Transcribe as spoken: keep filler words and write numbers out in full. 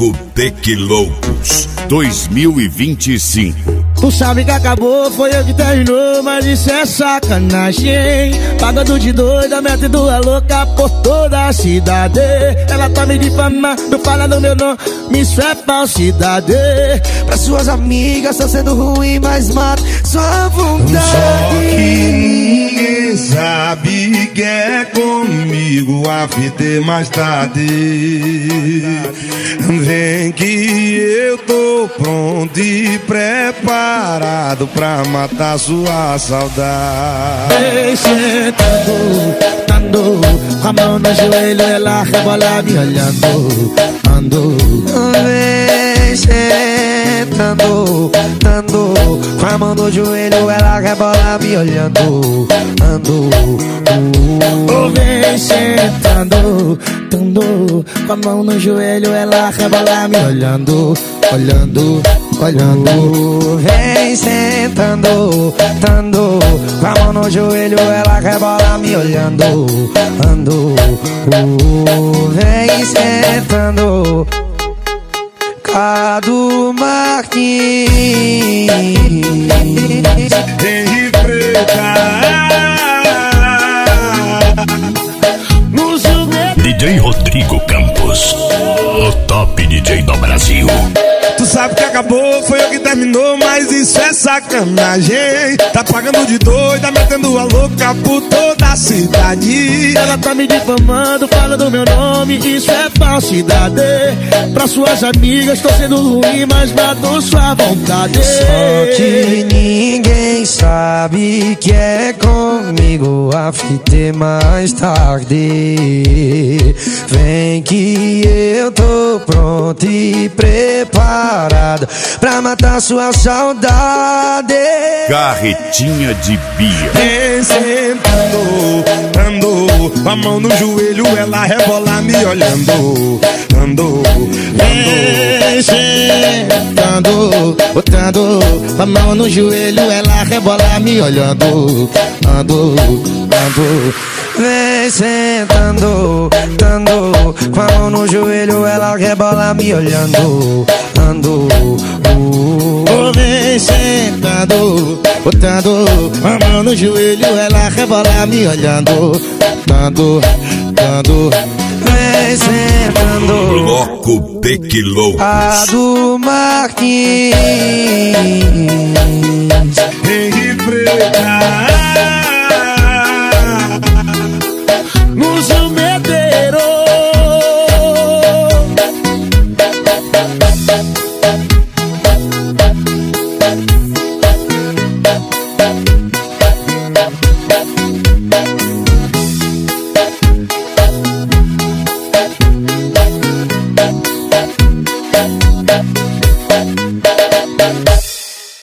Bloco Tecloucos dois mil e vinte e cinco. Tu sabe que acabou, foi eu que terminou, mas isso é sacanagem. Pagando de doida, metendo a louca por toda a cidade. Ela tá me difamando, fala do meu nome, isso é falsidade. Pra suas amigas tá sendo ruim, mas mata sua vontade. Só que ninguém sabe que é comigo, a fita é mais tarde. Vem que eu tô pronto e preparado pra matar sua saudade. Vem sentando, tando, com a mão no joelho, ela rebola me olhando, ando. Vem sentando, tando, com a mão no joelho, ela rebola me olhando, ando. Oh, vem sentando, tando, com a mão no joelho, ela rebola me olhando, olhando, olhando. Vem sentando, tando, com a mão no joelho, ela rebola me olhando, ando. Vem sentando, Cadu Martins. Henri Preta. D J Rodrigo Campos, o top D J do Brasil. Tu sabe que acabou, foi eu que terminou, mas isso é sacanagem. Tá pagando de doida, metendo a louca por toda a cidade. Ela tá me difamando, fala do meu nome, isso é falsidade. Pra suas amigas tô sendo ruim, mas matou sua vontade. Só que ninguém sabe que é comigo, a fita é mais tarde. Vem que eu tô pronto e preparado pra matar sua saudade. Carretinha de Bia. Vem sentando, andou, com a mão no joelho, ela rebola me olhando, andou, Vem sentando, botando a mão no joelho, ela rebola me olhando, ando, ando. Vem sentando, tando, com a mão no joelho, ela rebola me olhando, ando. Oh, vem sentando, botando a mão no joelho, ela rebola me olhando, ando, ando. Vem sentando, Bloco Tecloucos. Cadu Martins. Henri Preta.